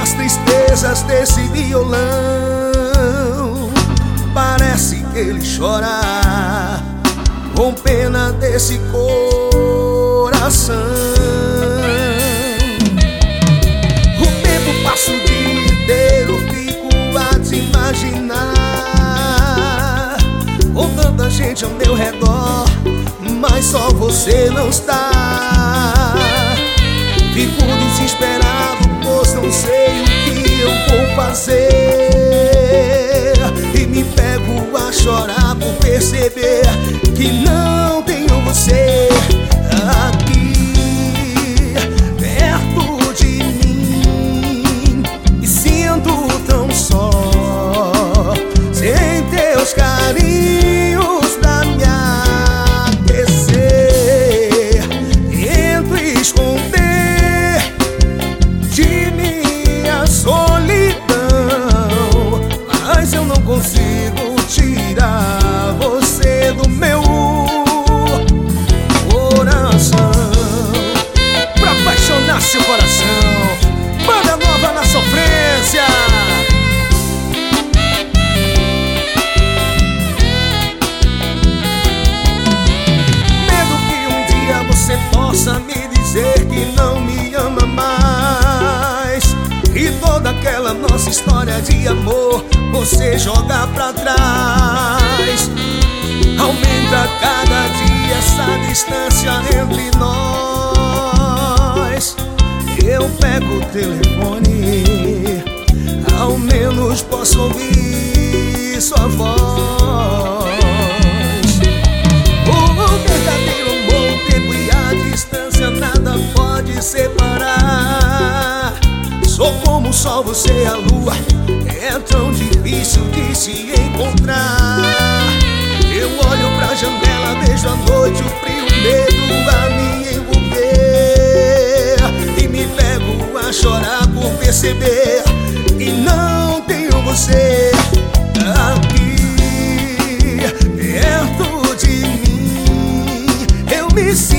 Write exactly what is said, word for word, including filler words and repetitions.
as tristezas desse violão. Parece que ele chora com pena desse coração. O tempo passa o dia inteiro, fico a te imaginar, com tanta gente ao meu redor, mas só você não está. Fico desesperado, pois não sei o que eu vou fazer, e me pego a chorar por perceber que não tenho você aqui perto de mim. Me sinto tão só, sem teus carinhos pra me aquecer. Tento esconder de minha solidão, mas eu não consigo tirar você do meu coração. Pra apaixonar seu coração, banda nova na sofrência. Medo que um dia você possa me dizer que não me ama mais, e toda aquela nossa história de amor você joga pra trás. Aumenta cada dia essa distância entre nós. Eu pego o telefone, ao menos posso ouvir sua voz. O verdadeiro amor, o tempo e a distância nada pode separar. Sou como o sol, você é a lua, é tão difícil de se encontrar. Eu olho pra janela, vejo a noite, o frio, o medo a me envolver, e me pego a chorar por perceber que não tenho você aqui perto de mim. Eu me sinto